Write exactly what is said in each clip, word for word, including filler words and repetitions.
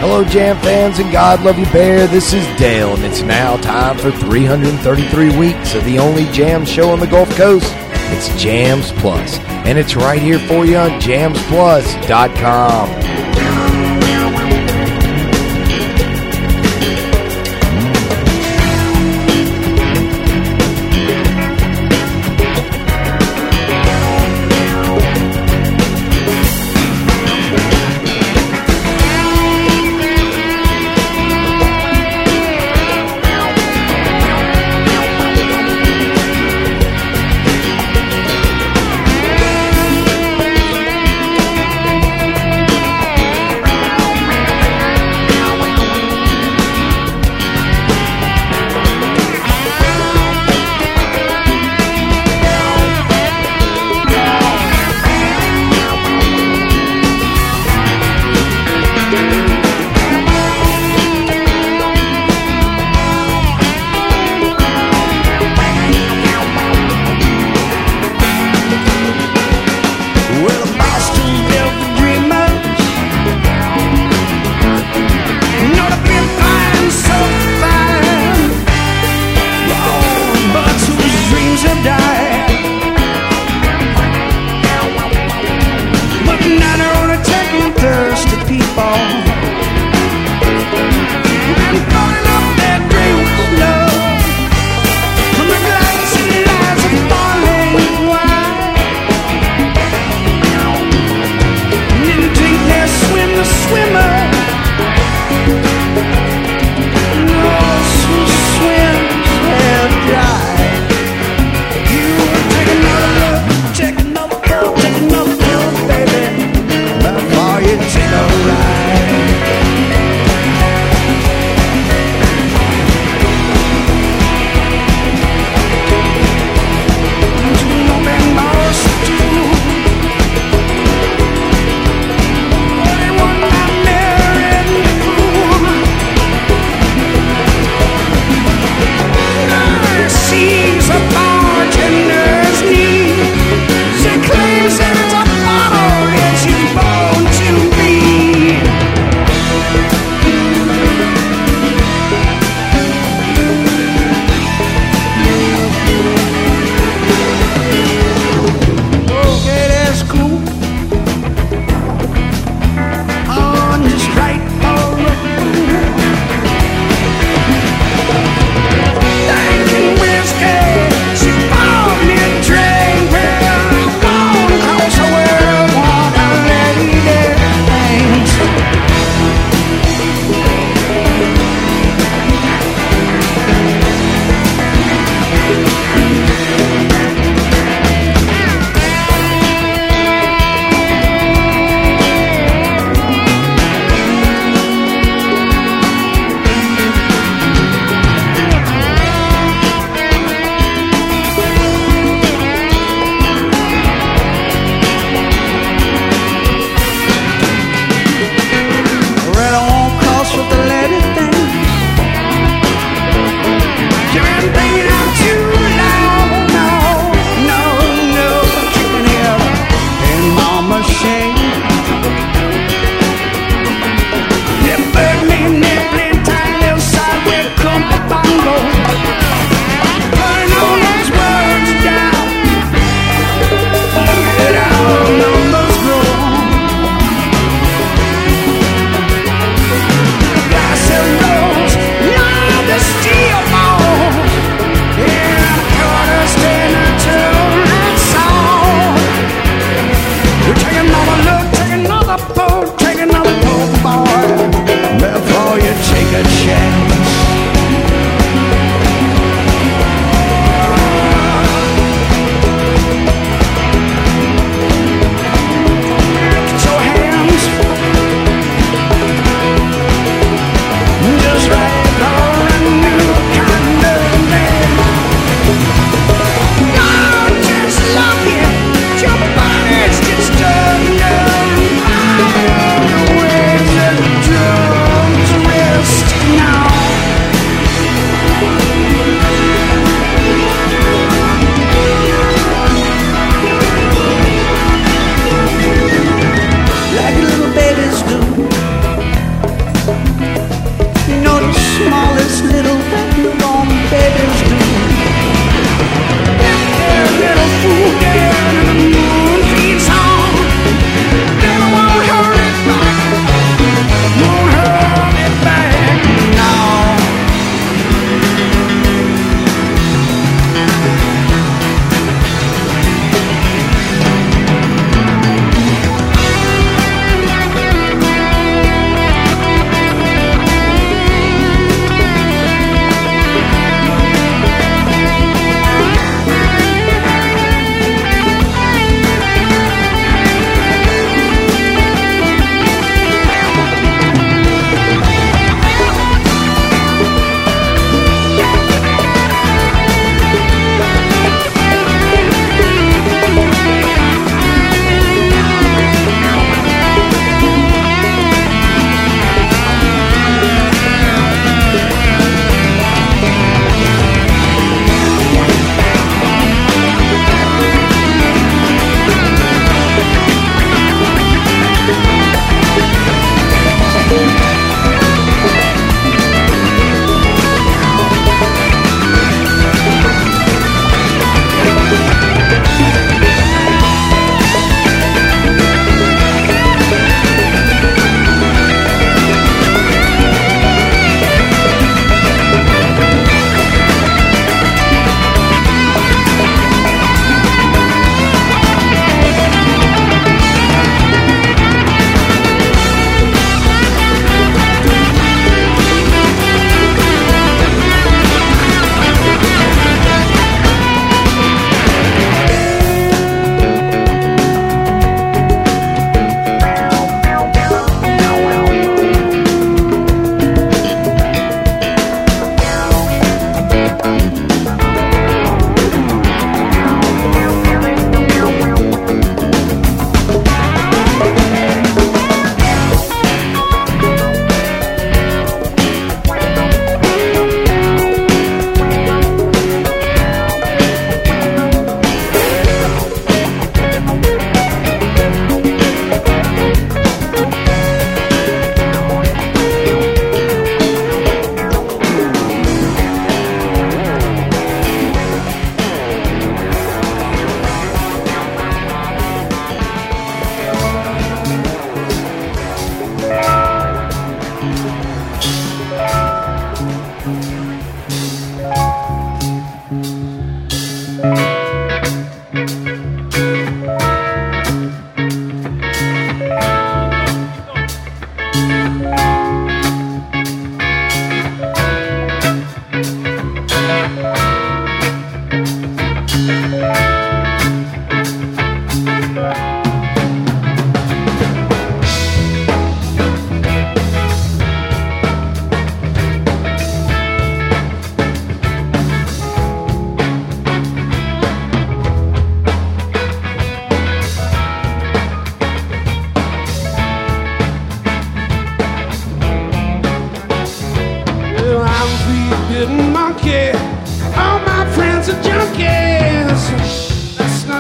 Hello, Jam fans and God Love You Bear. This is Dale, and it's now time for three hundred thirty-three weeks of the only jam show on the Gulf Coast. It's Jams Plus, and it's right here for you on jams plus dot com.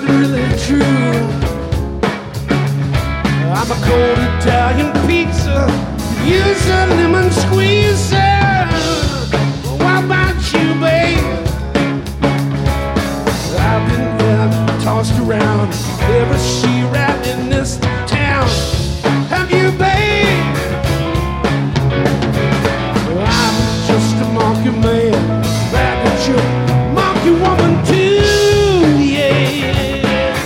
really true. I'm a cold Italian pizza, use a lemon squeezer. What about you, babe? I've been uh, tossed around every she-rat in this town. Have you, babe? I'm just a monkey man, back at your monkey woman too, yeah.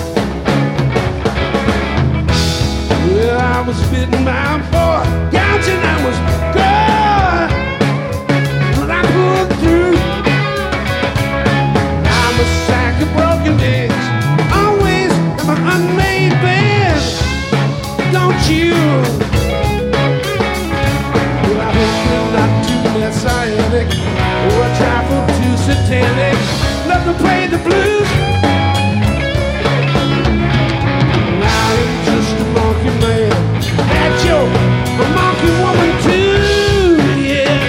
Well, I was fitting my boy, gouging I was good, but I pulled through. I'm a sack of broken eggs, always in my unmade bed, don't you? Well, I hope you're not too messianic or a trifle too satanic. Love to play the blues. I am just a monkey man, and you're a monkey woman too, yeah.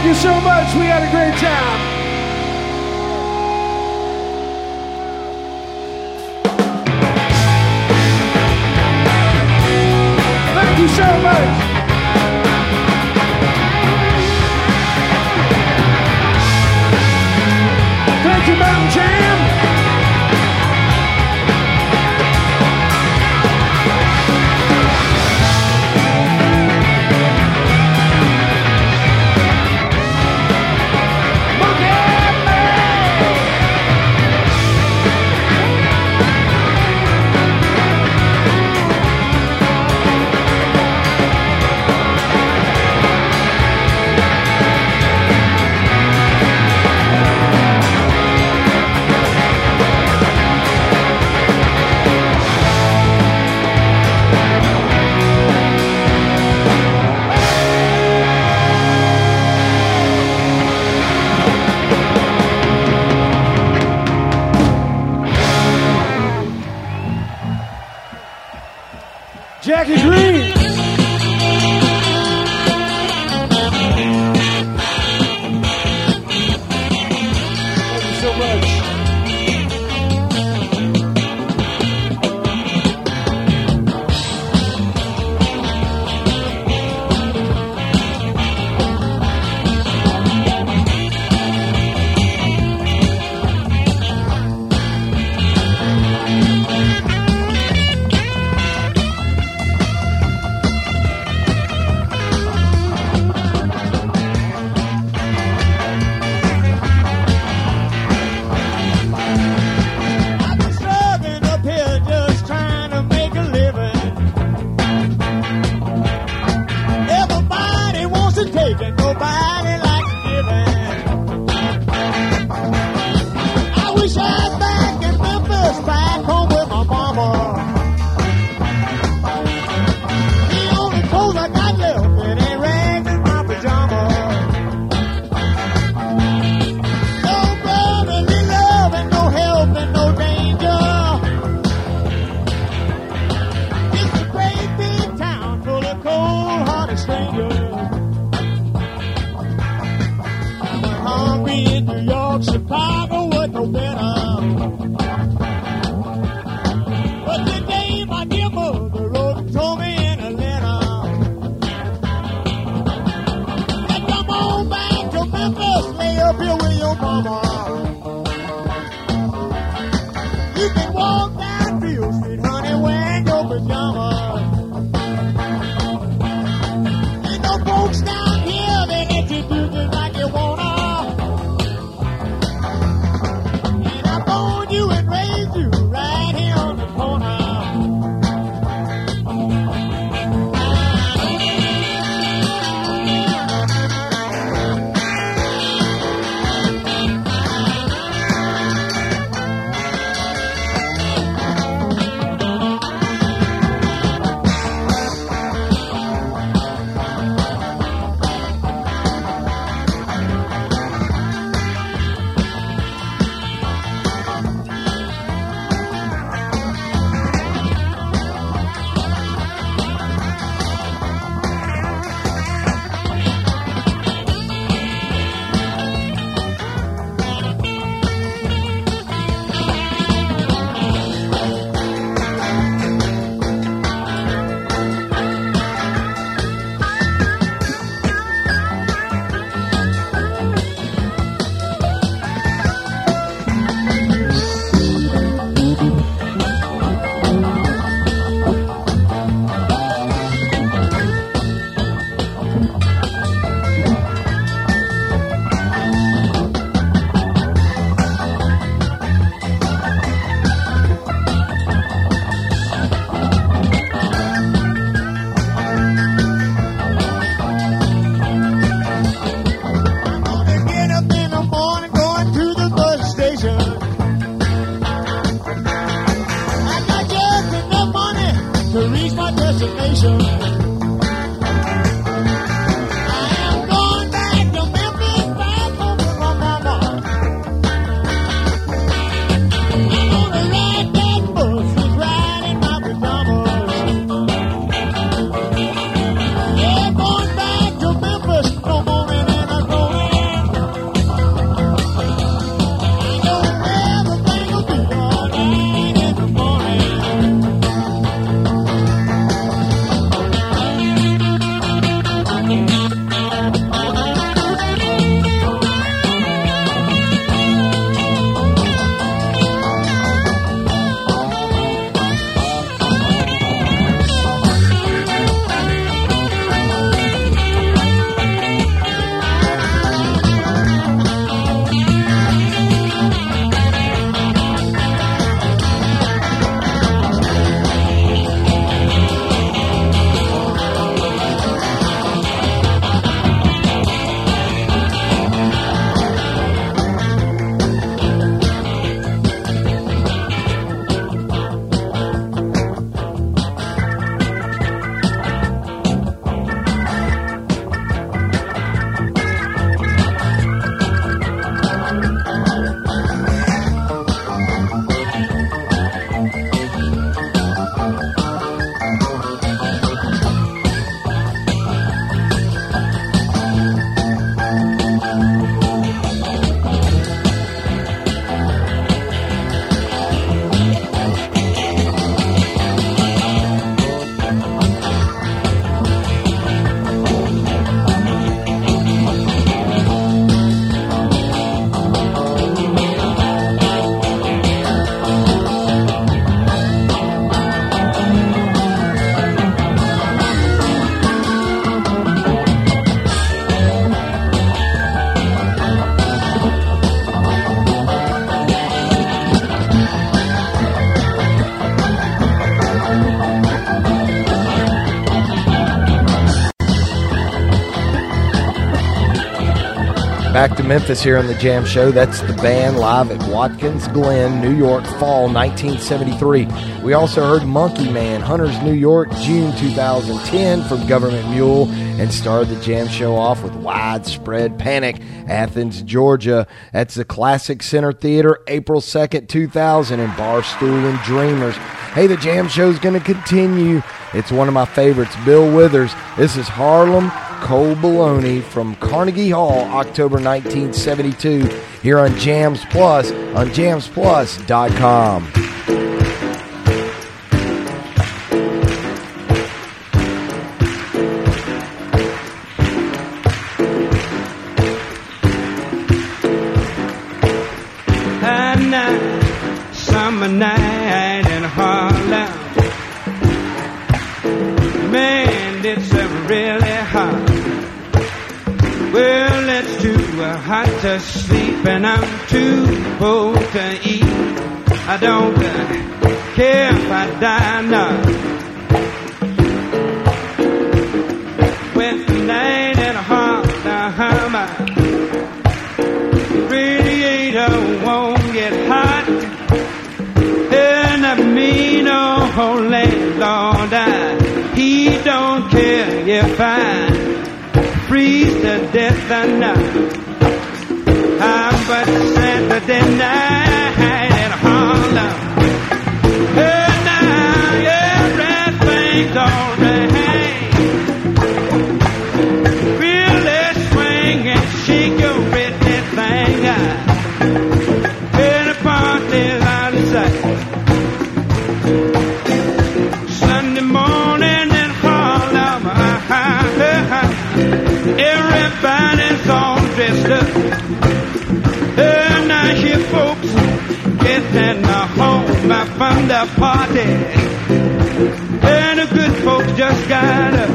you so much. We had a great time. Thank you so much. Thank you, Mountain Jam. Jackie Green. Thank you so much. Yeah, going back to Memphis, no morning and I'm going Back to Memphis here on the Jam Show. That's the band live at Watkins Glen, New York, fall nineteen seventy-three. We also heard Monkey Man, Hunters, New York, June two thousand ten from Government Mule, and started the Jam Show off with Widespread Panic, Athens, Georgia. That's the Classic Center Theater, April second, two thousand, and Barstool and Dreamers. Hey, the Jam Show's going to continue. It's one of my favorites, Bill Withers. This is Harlem Cold Baloney from Carnegie Hall, October nineteen seventy-two, here on Jams Plus, on jams plus dot com. A night, summer night in Harlem. Man, it's a really hot. Well, it's too hot to sleep and I'm too cold to eat. I don't care if I die now. When the night in Harlem, radiator won't get hot. And I mean, oh, landlord, I, he don't care if I freeze to death or not. I'm but Saturday night in Harlem. And now everything's alright. Really swing and shake your pretty thing out. And the party's out of sight. Sunday morning in Harlem, everybody's all dressed up. And I hear folks getting home from the party. And the good folks just got up.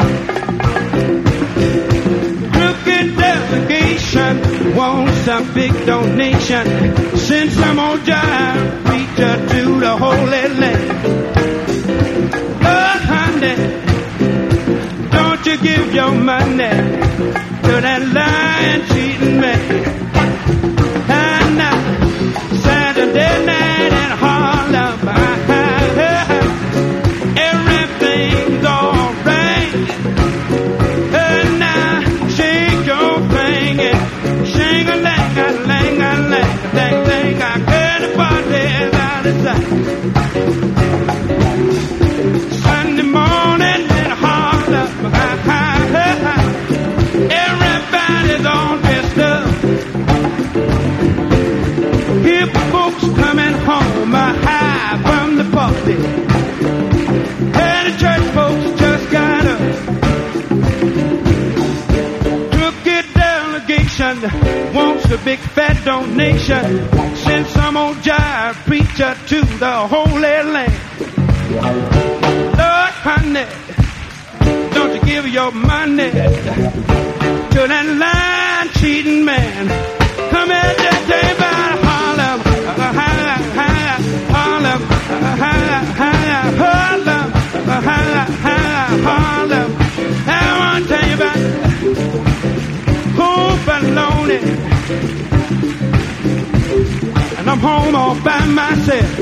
Crooked delegation wants a big donation. Send some old jive preacher to the Holy Land. Oh, honey, don't you give your money to that lying, cheating man. And now, Saturday night in Harlem, everything's alright. And now, shake your thing and shing-a-lang-a-lang-a-lang, dang-dang, I heard the party's out of sight. Sunday morning in Harlem, everybody's all dressed up. Hip folks coming home high from the party. And the church folks just got up. Crooked delegation wants a big fat donation. Send some old jive preacher to the Holy Land. Lord, honey, don't you give your money to that lying, cheating man. Come here, just tell about Harlem, Harlem, Harlem, Harlem, Harlem, Harlem, Harlem. I want to tell you about Cold Baloney. And I'm home all by myself,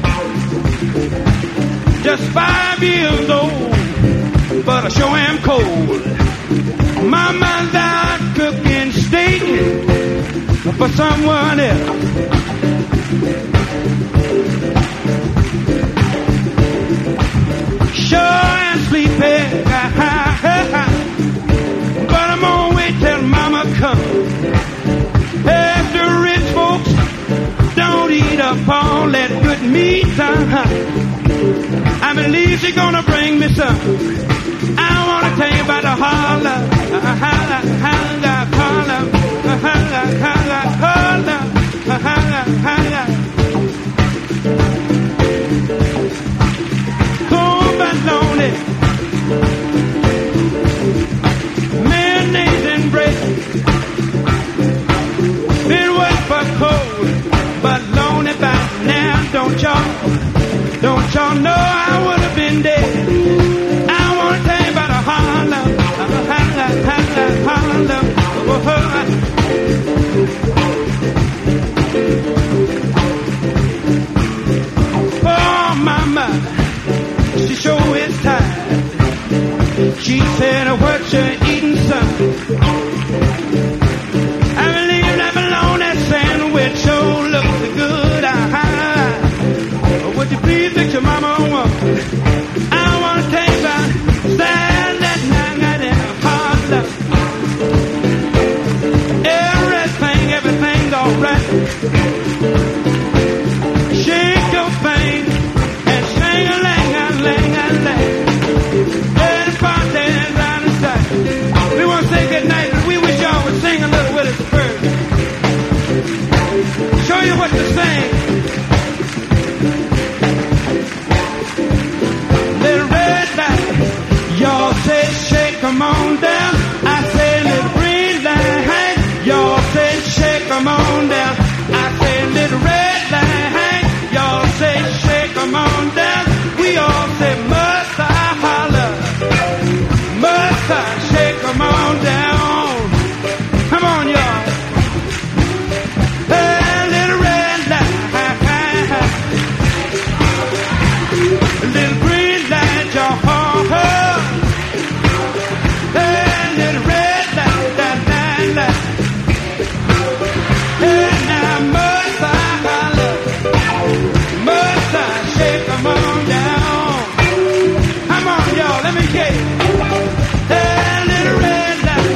just five years old, but I sure am cold. Mama's out cooking steak for someone else. Sure and sleepy, but I'm gonna wait till Mama comes. After rich folks don't eat up all that good meat, uh-huh. I believe she's gonna bring me some. I want to tell you about the Harlem, Harlem, Harlem, Harlem, Harlem, Harlem, Harlem, Harlem. Cold but lonely, mayonnaise and bread. It was for cold, but lonely by now. Don't y'all, don't y'all know I would have been She said, what you eating, son? I believe that alone that sandwich sure looks good. Uh-huh. Would you please fix your mama one? I want to take my stand that night in a parlor. Everything, everything's alright. Shake your thing and sing a lang a lang a lang. Let the party round the side. We want to say good night, but we wish y'all would sing a little with us first. Show you what to sing. Little red light, y'all say shake 'em on down. I say little green light, y'all say shake 'em on down. I say little red light, y'all say shake 'em on down. We all say must I holler, must I shake 'em on down. Come on, y'all. Hey, little red light, little green light, y'all. Hey, little red light, that light, light. Hey, now must I holler, must I shake 'em on down. Come on, y'all, let me get it. Hey, little red light,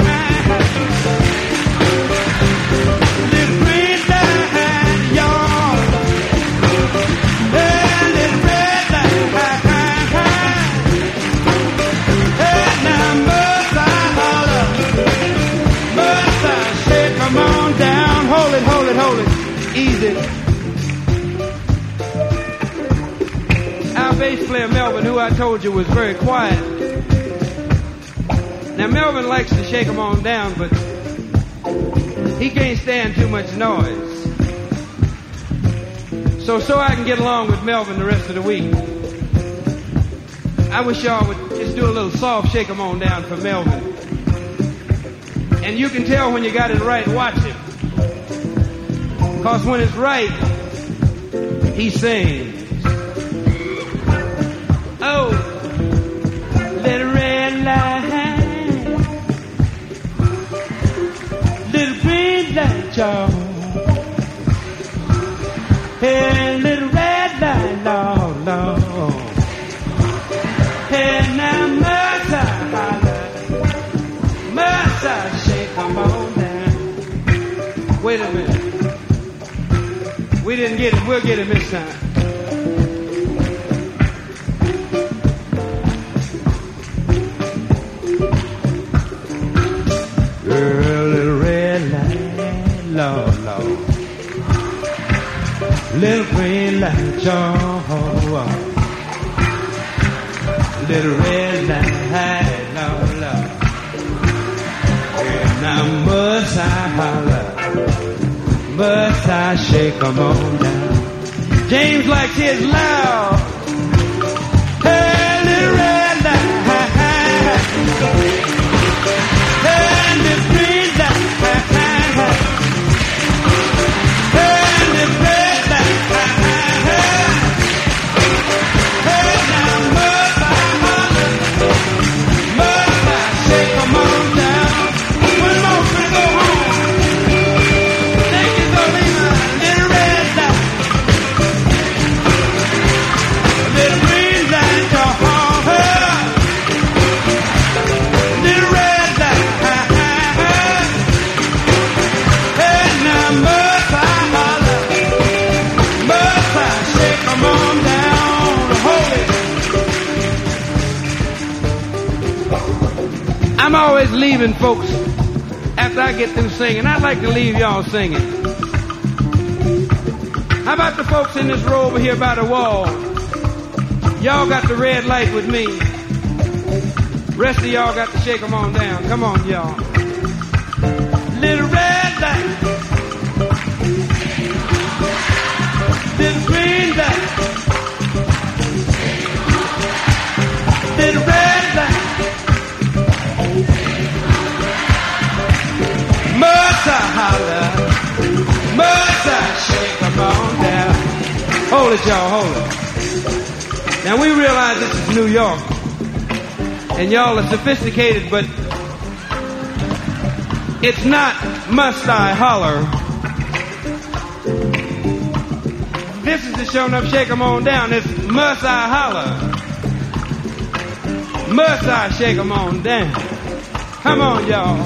little green light, y'all. Hey, little red light. Hey, now must I holler, must I shake 'em on down. Hold it, hold it, hold it. Easy. Our bass player Melvin, who I told you was very quiet. Now Melvin likes to shake 'em on down, but he can't stand too much noise. So, so I can get along with Melvin the rest of the week, I wish y'all would just do a little soft shake 'em on down for Melvin. And you can tell when you got it right, watch him. Cause when it's right, he sings. Oh, little red light, little green light, y'all. Hey, little red light, Lord, Lord. Hey, now must I holler, must I shake 'em on down. Wait a minute. We didn't get it. We'll get it this time. Girl, little red light, Lord, Lord. Little green light, y'all. Little red light, Lord, Lord. And now must I holler, must I shake 'em on down. James likes his loud. Hey, little red light. Hey, little green light. Hey, little red light. Hey, now must I holler, must I shake 'em on down. One more to go home. Thank you for leaving. Little red light, little green light, y'all. Little red light. Hey, now must I holler, must I shake 'em on down. Hold it. I'm always leaving folks after I get through singing. I'd like to leave y'all singing. How about the folks in this row over here by the wall? Y'all got the red light with me. Rest of y'all got to shake 'em on down. Come on, y'all. Little red light, little green light, little red light. Must I holler, must I shake 'em on down. Hold it, y'all, hold it. Now we realize this is New York, And y'all are sophisticated, but it's not Must I Holler. This is the show enough, shake 'em on down. It's Must I Holler. Must I shake 'em on down. Come on, y'all.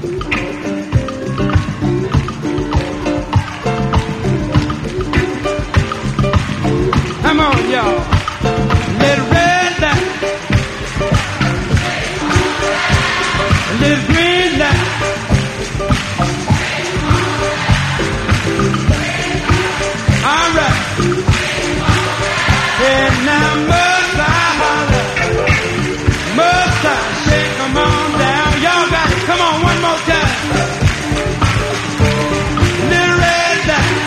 Come on, y'all. Little red light. Little green light. All right. And now must I holler? Must I shake 'em on down? Y'all got it. Come on, one more time. Little red light.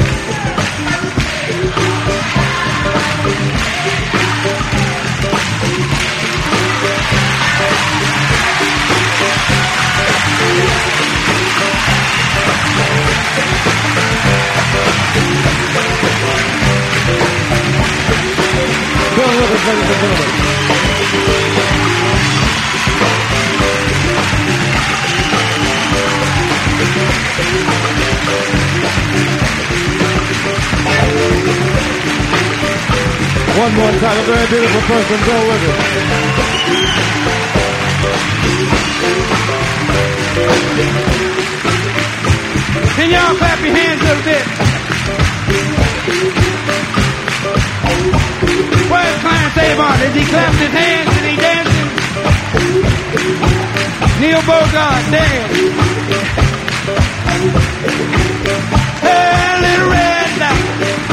Bill Withers, ladies and gentlemen. One more time, a very beautiful person, Bill Withers. Can y'all clap your hands a little bit? Where's Clarence Avon? Is he clapping his hands? Is he dancing? Neil Bogart, damn. Hey, little red light.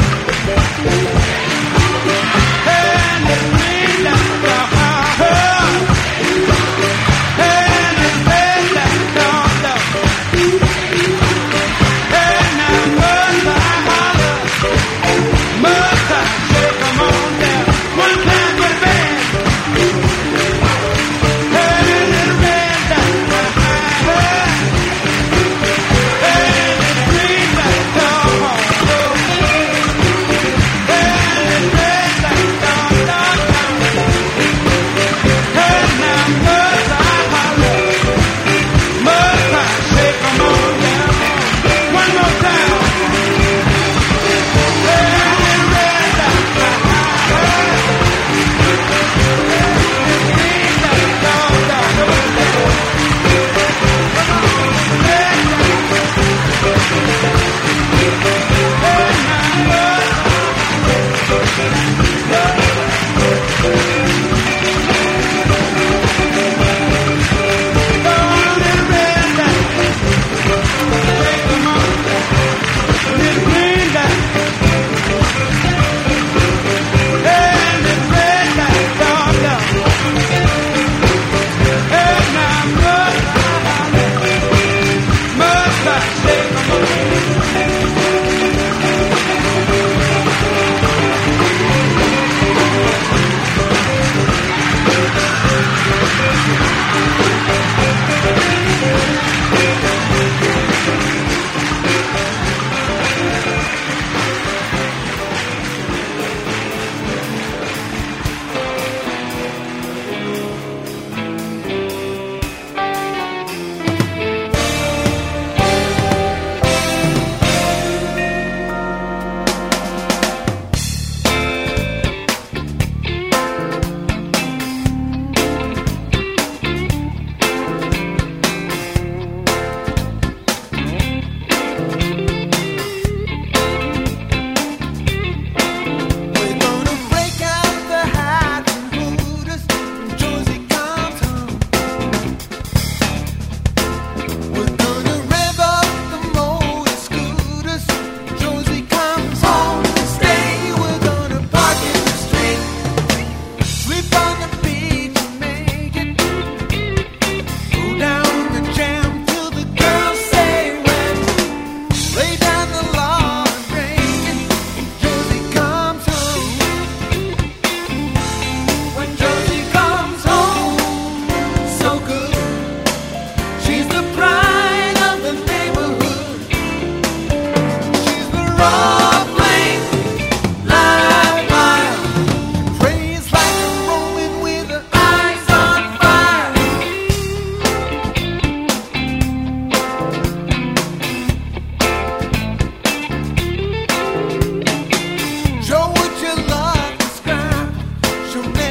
Hey, little green light. Uh-huh. Hey, little red light. Uh-huh. Hey, now must I holler? Must I shake 'em on down? One time for the band. Hey, little red light. Uh-huh. Hey, little green light. Uh-huh. Hey, little red light. Uh-huh. Hey, now must I holler? Must I shake 'em on down? One more time. Hey, little red light. Green light. Uh-huh. Praise like a rolling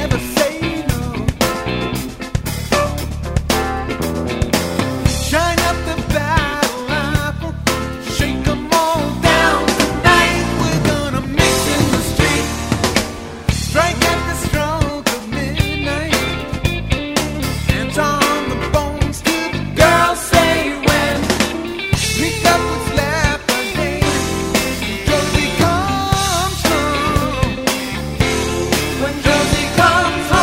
When Josie comes home.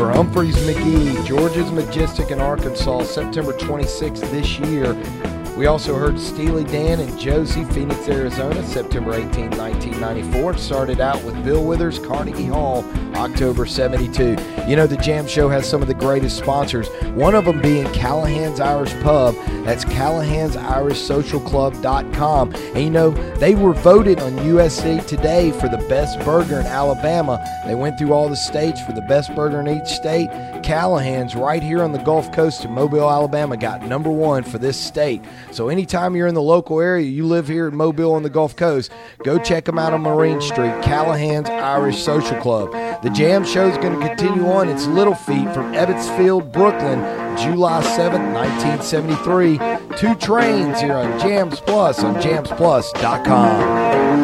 for Humphreys McGee, George's Majestic in Arkansas, September twenty-sixth this year. We also heard Steely Dan and Josie, Phoenix, Arizona, September eighteenth, nineteen ninety-four. Started out with Bill Withers, Carnegie Hall, October seventy-two. You know, the Jam Show has some of the greatest sponsors, one of them being Callahan's Irish Pub. That's Callahan's Irish Social Club dot com. And you know, they were voted on U S A Today for the best burger in Alabama. They went through all the states for the best burger in each state. Callahan's right here on the Gulf Coast in Mobile, Alabama got number one for this state. So anytime you're in the local area, you live here in Mobile on the Gulf Coast, go check them out on Marine Street, Callahan's Irish Social Club. The Jam Show is going to continue on. It's Little Feat from Ebbetsfield, Brooklyn, July seventh, nineteen seventy-three. Two trains here on Jams Plus on jams plus dot com.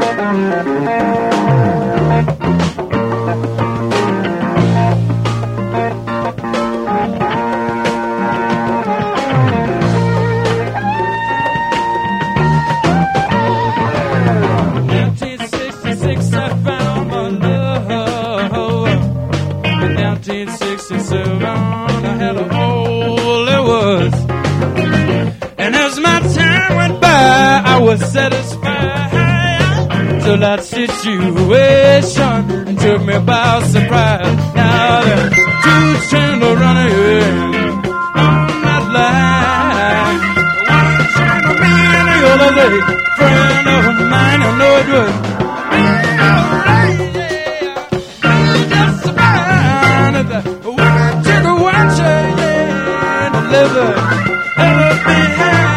I was satisfied till that situation took me by surprise. Now the two trains are running on that line. One train to me and the other lady, friend of mine, I know it was. Alright, yeah, just fine. One took a one train and the liver ever behind.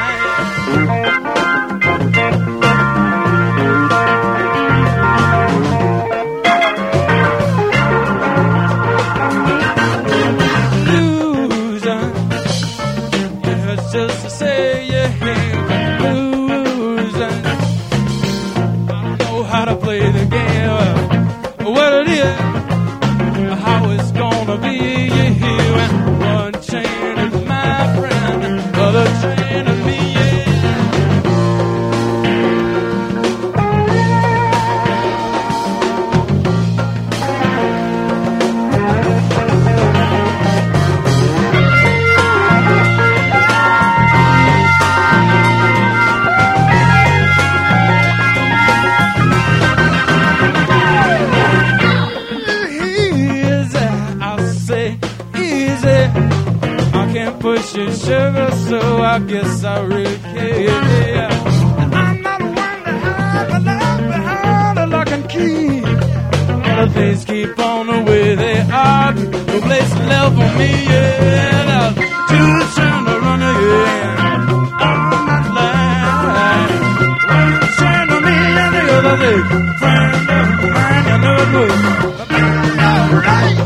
Sugar, so I guess I really care. And I'm not one to hide the love behind a lock and key. The things keep on the way they are. No place left for me, yeah. Two trying to run again on that line. One trying to me and the other day. Friend of mine, I know it would. But I'm alright.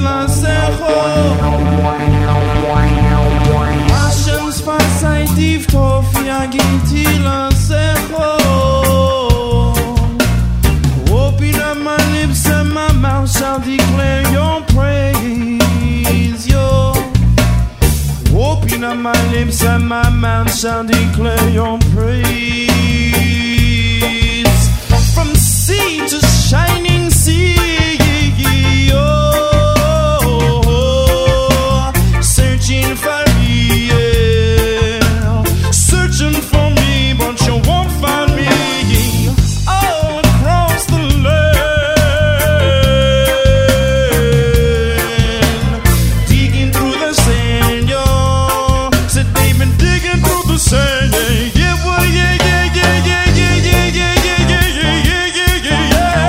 lancejo. Passions fasciitiv tofia giti lancejo. Open up my lips and my mouth shall declare your praise, yo. Open up my lips and my mouth shall declare your praise. From sea to shining sea, oh, searching for me, yeah. Searching for me, but you won't find me. All across the land, digging through the sand, yo. Said they've been digging through the sand, yeah, yeah, well, yeah, yeah, yeah, yeah, yeah, yeah, yeah, yeah, yeah, yeah, yeah,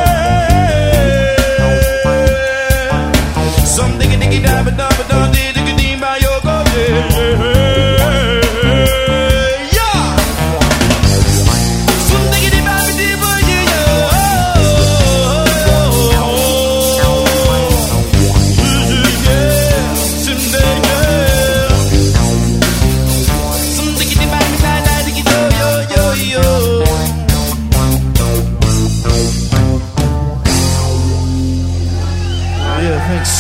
yeah. Some diggy diggy da ba da ba da di diggy dee ba yo go, yeah, yeah. Some diggy dee ba ba dee ba yeah, yeah. Some day, yeah. Some diggy dee ba ba da da diggy yo yo yo yo. Yeah, thanks.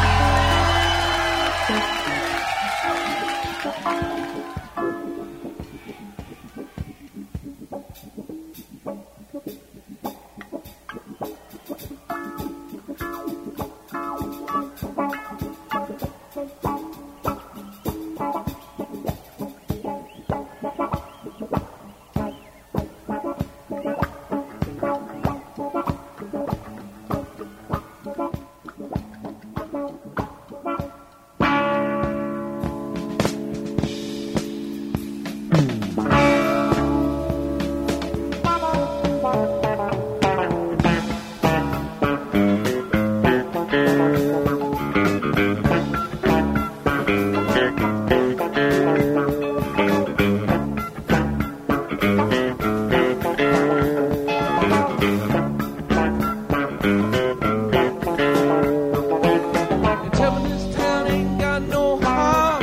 Tell me this town ain't got no heart.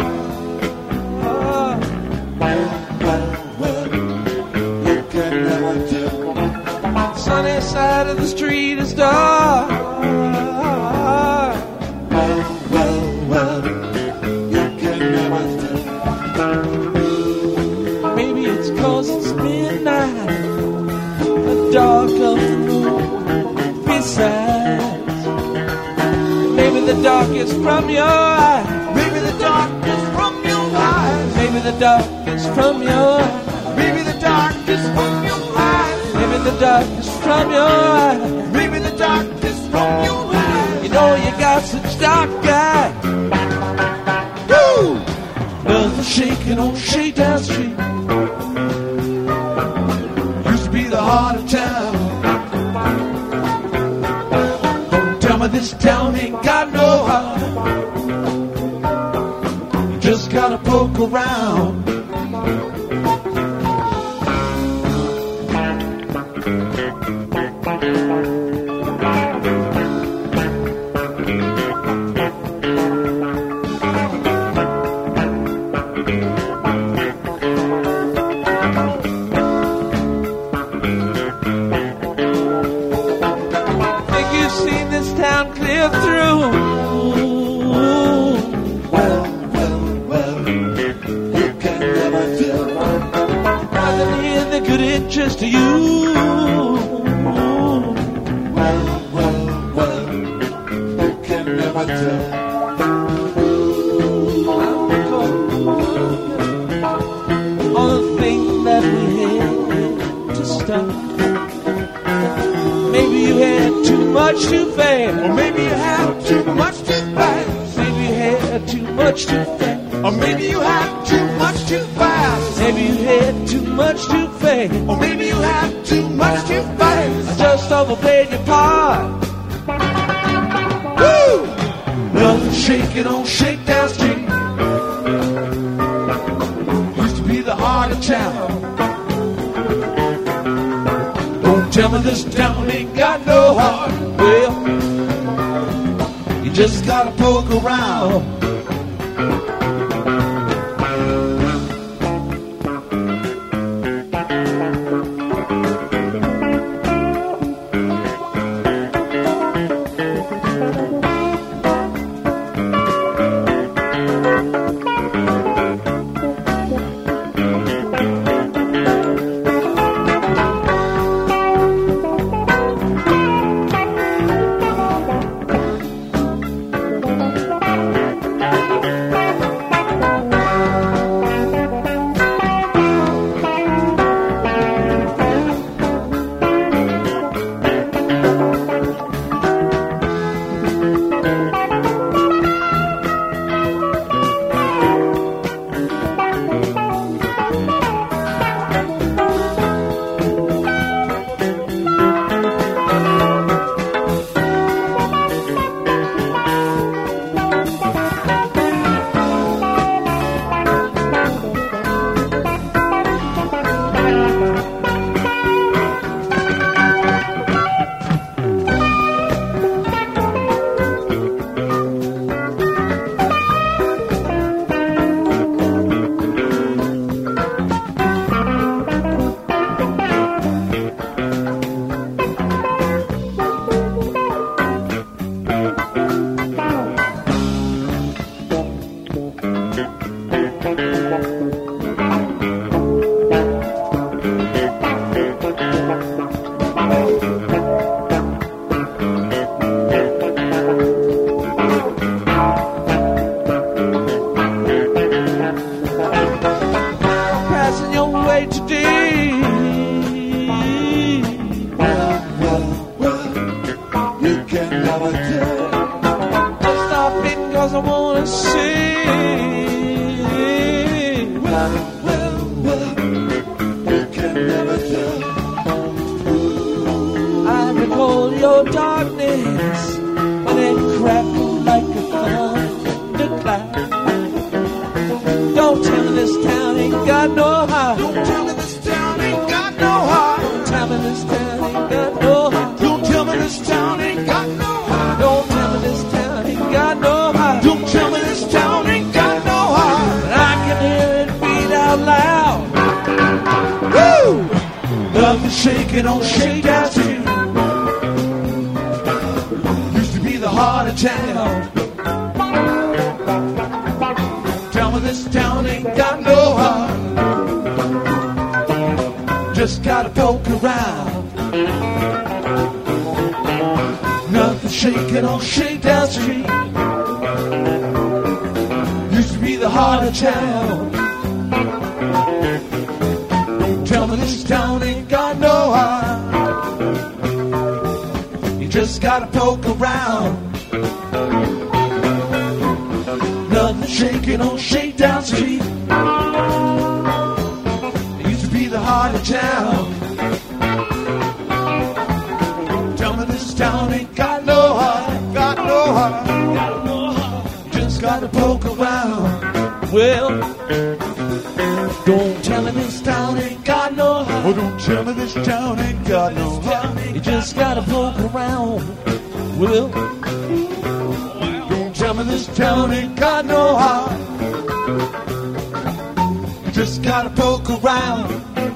Sunny side of the street is dark. Maybe it's 'cause it's midnight, the dark of the moon. Besides, maybe the dark is from your eyes. Maybe the dark is from your eyes. Maybe the dark is from your eyes. Maybe the dark is from your eyes. Maybe the dark is from your eyes. Maybe the dark is from your eyes. You know you got such dark eyes. Woo! Nothing shaking on Shakedown Street. Used to be the heart of town. Don't tell me this town ain't got no heart. You just gotta poke around. Think you've seen this town clear through. Well, well, well, you can never tell. Nothing here that could interest you. Well, well, well, you can never tell. On the thing that we had to stop. Maybe you had too much too fast. Or maybe you had too much too fast. Maybe you had too much too fast. Or maybe you had too much too fast. Maybe you had too much too fast. Or maybe you had too much too fast. I just overplayed your part. Woo! Nothing shaking on Shakedown Street. Used to be the heart of town. Don't tell me this town ain't got no heart. Well, you just gotta poke around. Shaking on Shakedown Street. Used to be the heart of town. Tell me this town ain't got no heart. Just gotta poke around. Nothing shaking on Shakedown Street. Used to be the heart of town. Tell me this town ain't got no heart. You just gotta poke around. Nothing shaking on Shakedown Street. It used to be the heart of town. Tell me this town ain't got no heart. Got no heart. You just gotta poke around. Well, don't tell me this town ain't got no heart. Oh, don't tell me this town ain't got no heart. You just gotta poke around. Well, don't tell me this town ain't got no heart. You just gotta poke around.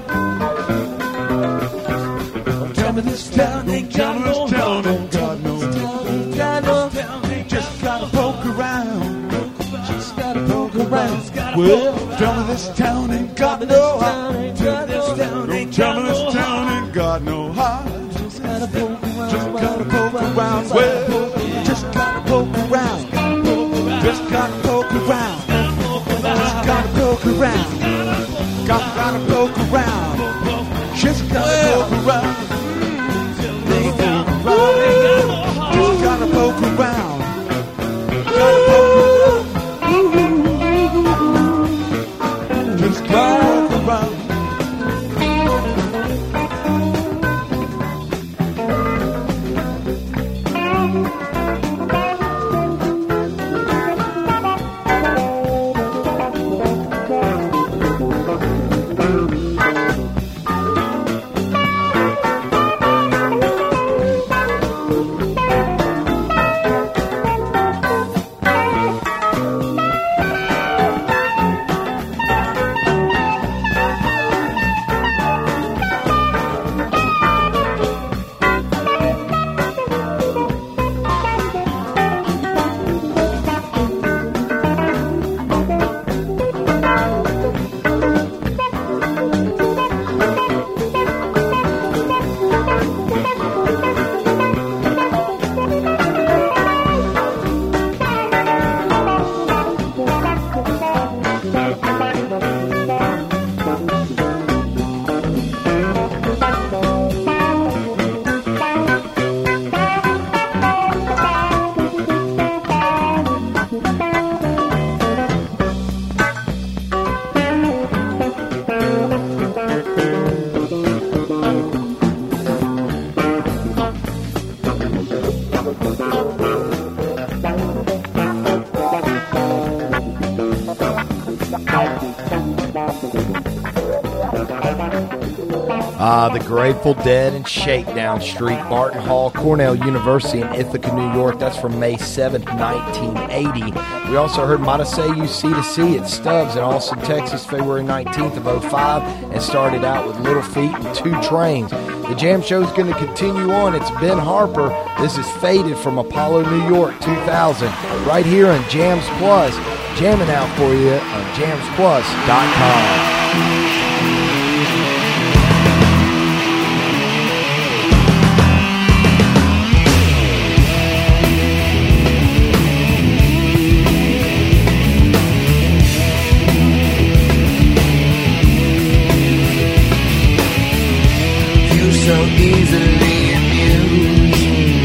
Don't tell me this town ain't got no heart. Don't got no heart. Just gotta poke around. Just gotta poke around. Well, tell me this town ain't got no heart. Don't tell me this town ain't got no heart. Just gotta poke around. Just gotta poke around. Well, just gotta poke around. Just gotta poke around. Just gotta poke around. Got gotta poke around. Just gotta poke around. Just gotta poke around. Gotta poke around. Just gotta poke around. Uh, the Grateful Dead and Shakedown Street, Barton Hall, Cornell University in Ithaca, New York. That's from May seventh, nineteen eighty. We also heard Monticello C to C at Stubbs in Austin, Texas, February nineteenth of oh five, and started out with Little Feat and Two Trains. The Jam Show is going to continue on. It's Ben Harper. This is Faded from Apollo, New York, two thousand, right here on Jams Plus. Jamming out for you on jams plus dot com. So easily amused,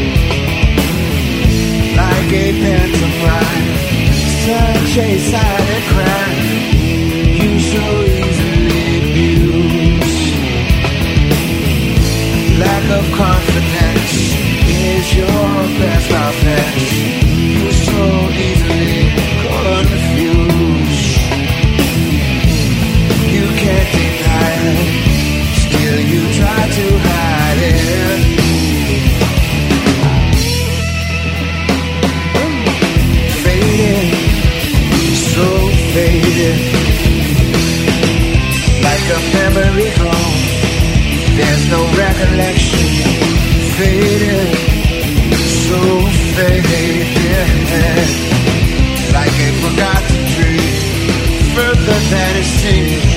like a pantomime, such a silent crime. You so easily abused, lack of confidence is your best offense. You so easily confused, you can't deny it. Still you try to hide it. Faded, so faded, like a memory gone. There's no recollection. Faded, so faded, like a forgotten dream, further than it seems.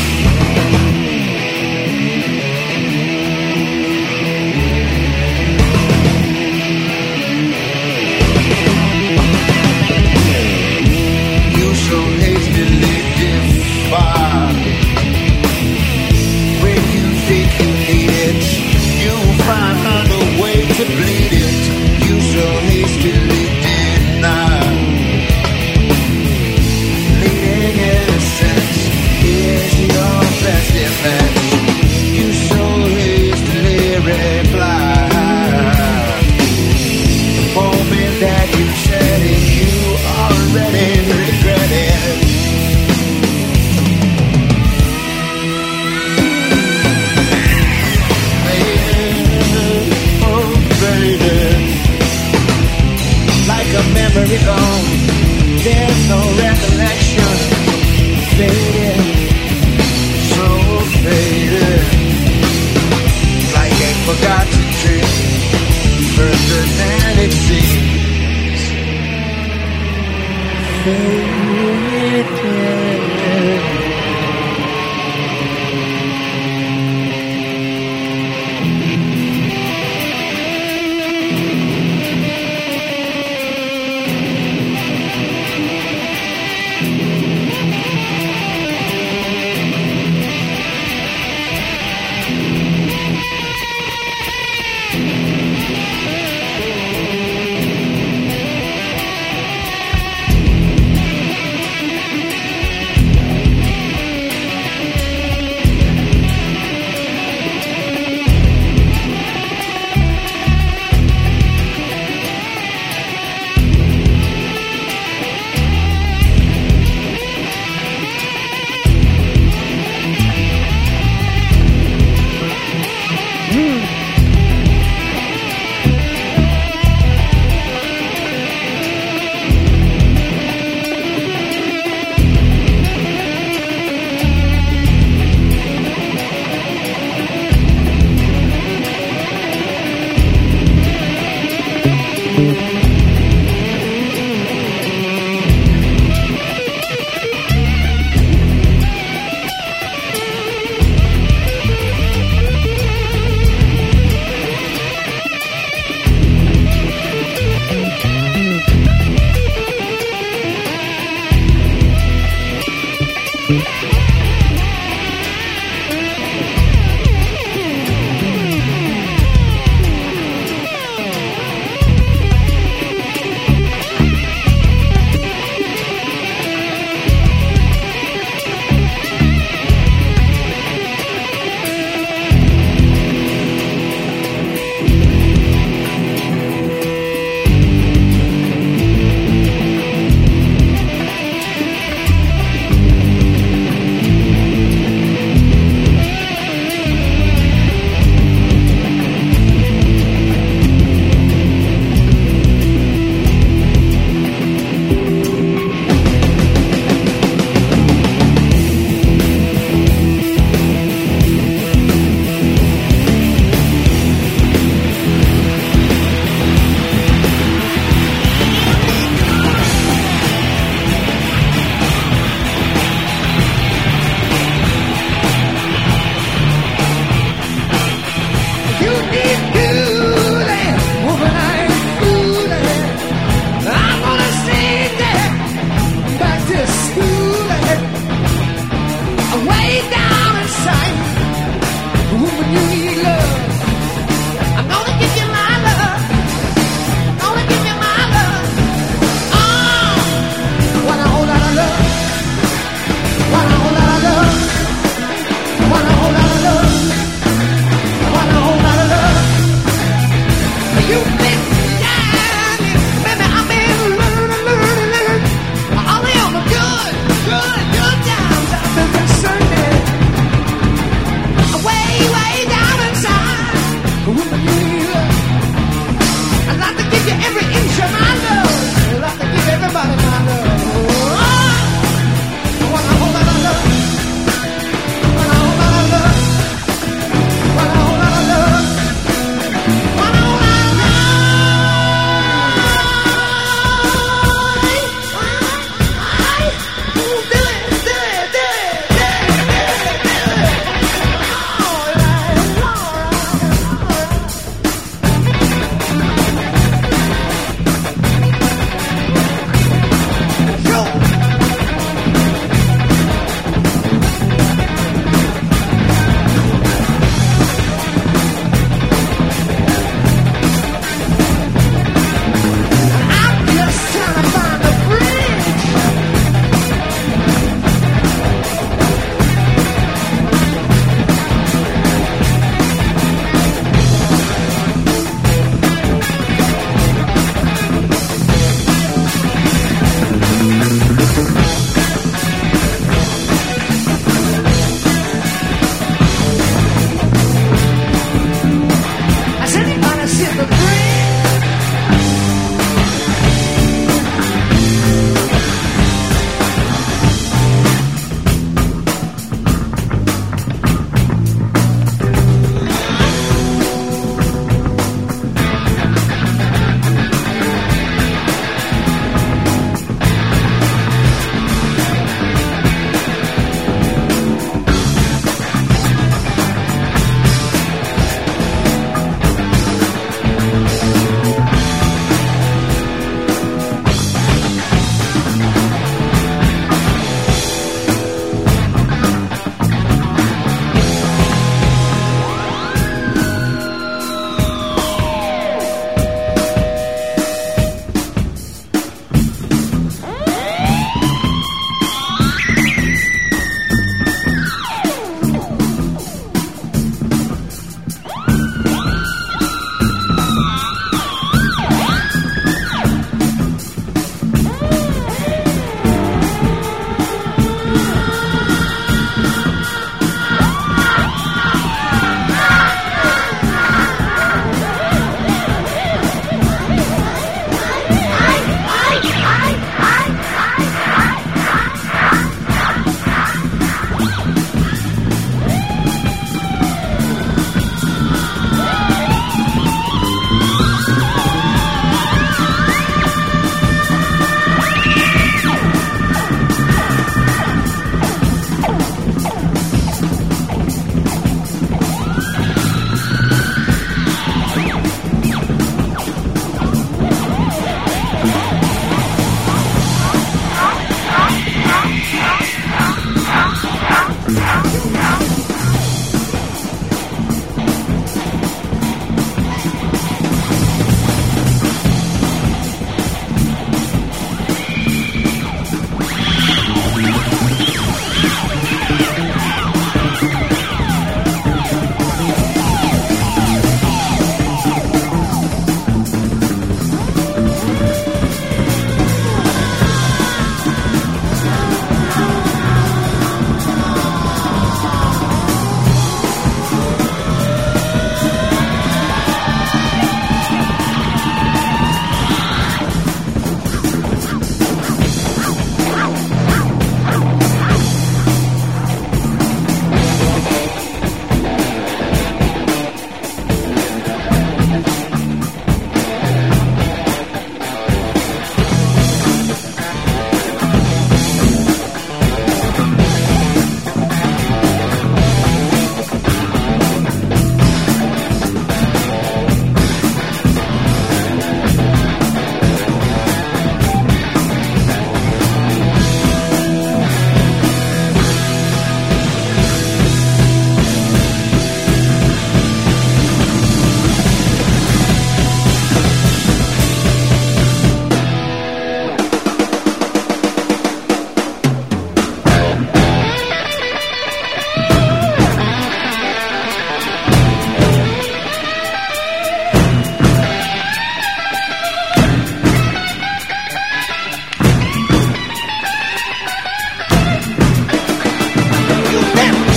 So hastily defied. When you think you need it, you'll find a way to bleed it. You so hastily deny. Leading innocence is your best defense. You so hastily reply. The moment that you said it, you already regret it. Faded, oh faded, like a memory gone. There's no recollection. Faded, so faded, like a forgotten dream, further than it seems. Faded.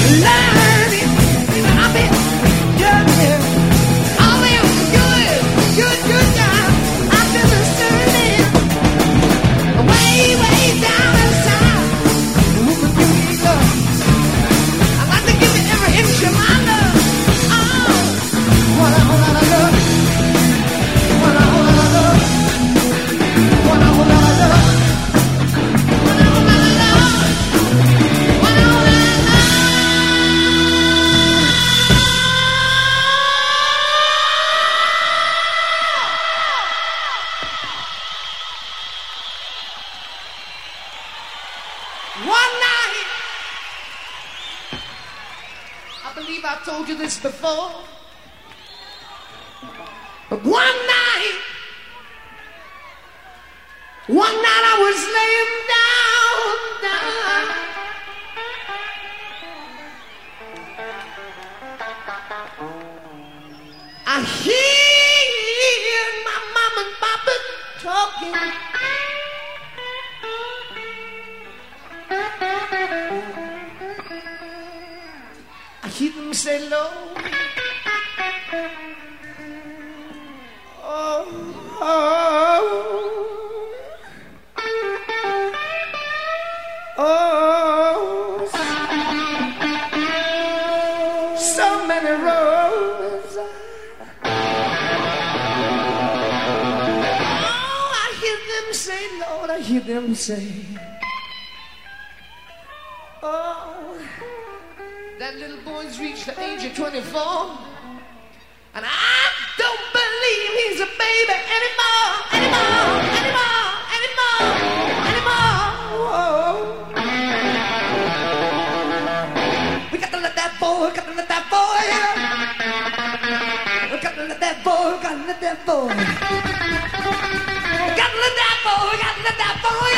learning. I've been learning. Oh, it was good, good, good time. I've been learning. Way, way down inside. Ooh, good love. I'd like to give you every inch of my love. Oh, what a whole lot of love. What a whole lot of love. What a whole lot of love. What a whole lot of love. What a whole lot of love. One night, I believe I've told you this before, but one night, one night I was laying down, down. I hear my mama and papa talking. I hear them say, Lord, oh, oh, oh, so many roads. Oh, I hear them say, Lord, I hear them say, oh, that little boy's reached the age of twenty-four, and I don't believe he's a baby anymore, anymore, anymore, anymore, anymore. Whoa. We got to let that boy, got to let that boy, we got to let that boy, we got to let that boy, we got to let that boy, we got to let that boy,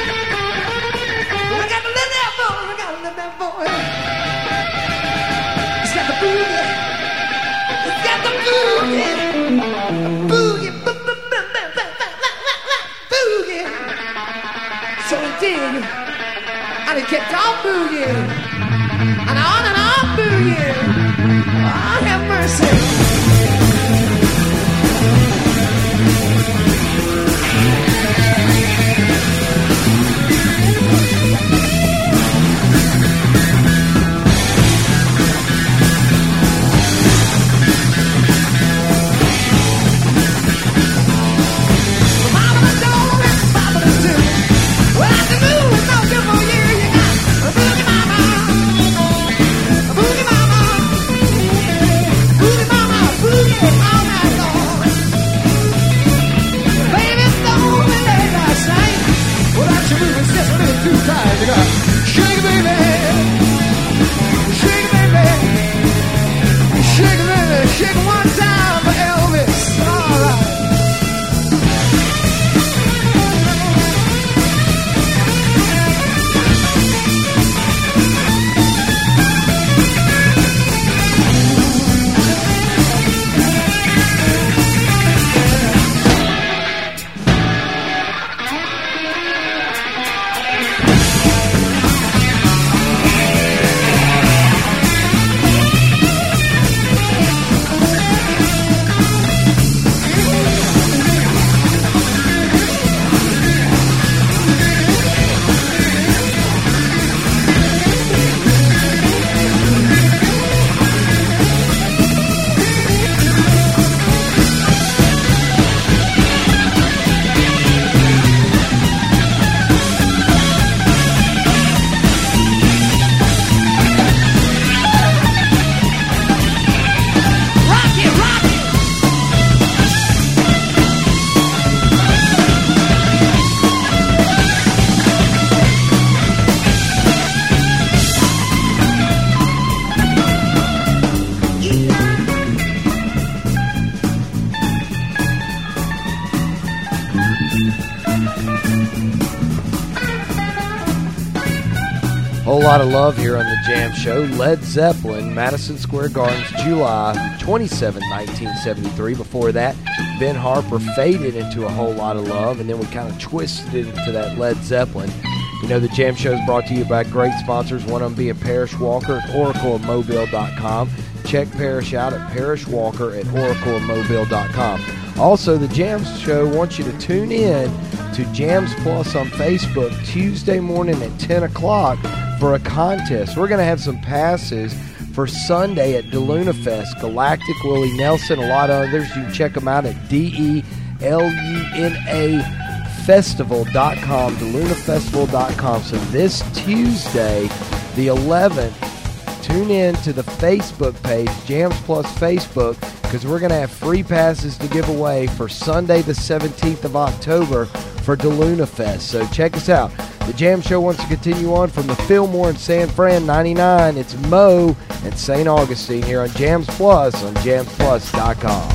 we got to let that boy, we got to let that boy. Got the boogie, it's got the boogie, boogie, b- b- b- b- b- boogie. So he did, and he kept on boogieing, and on and on boogieing. Oh, have mercy. Well, I can move, it's no good for you. You got a boogie mama, a boogie mama, boogie mama, boogie all night long. Baby, stole me late last night. Well, that your move is just a little too tight. You got shake it, baby, shake it, baby, shake it, baby, shake it one time for Elvis. All right. Whole lot of love here on the Jam Show. Led Zeppelin, Madison Square Gardens, July twenty-seventh, nineteen seventy-three. Before that, Ben Harper faded into A Whole Lot of Love, and then we kind of twisted into that Led Zeppelin. You know, the Jam Show is brought to you by great sponsors, one of them being Parrish Walker at oracle of mobile dot com. Check Parrish out at Parrish Walker at oracle of mobile dot com. Also, the Jam Show wants you to tune in to Jams Plus on Facebook Tuesday morning at ten o'clock for a contest. We're going to have some passes for Sunday at DeLuna Fest. Galactic, Willie Nelson, a lot of others. You can check them out at D E L U N A festival dot com, deluna festival dot com. So this Tuesday, the eleventh, tune in to the Facebook page, Jams Plus Facebook, because we're going to have free passes to give away for Sunday the seventeenth of October for DeLuna Fest. So check us out. The Jam Show wants to continue on from the Fillmore in San Fran ninety-nine. It's Mo and Saint Augustine here on Jams Plus on jams plus dot com.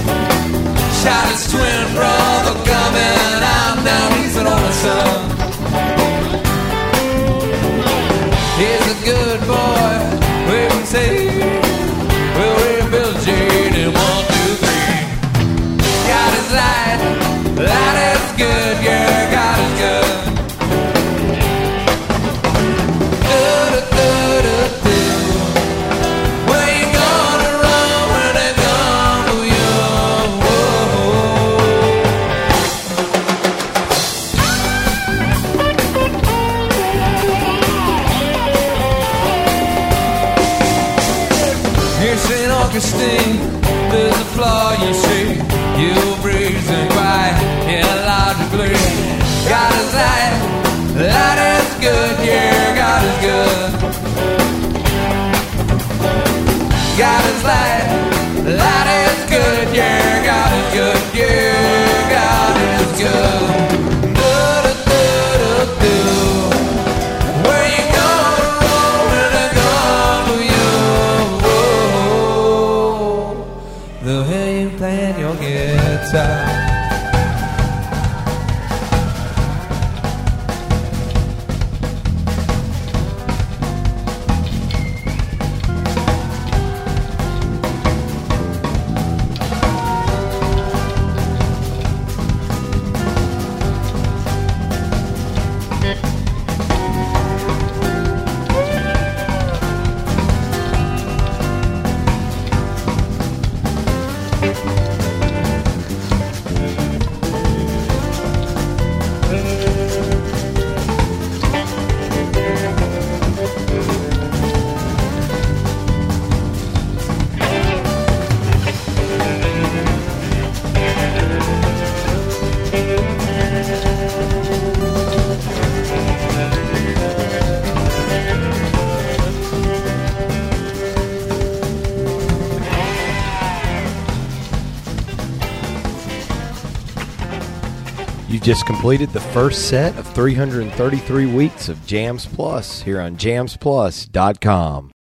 Shot his twin brother coming out, now he's an only son. Augustine, there's a flaw you see. You breathe and quiet, illogically. God is light, light is good, yeah, God is good. God is light, light is good, yeah, God is good, yeah, God is good. Do-do-do-do-do. Where you going, rolling a gun for you? The way you playing your guitar. Just completed the first set of three hundred thirty-three weeks of Jams Plus here on jams plus dot com.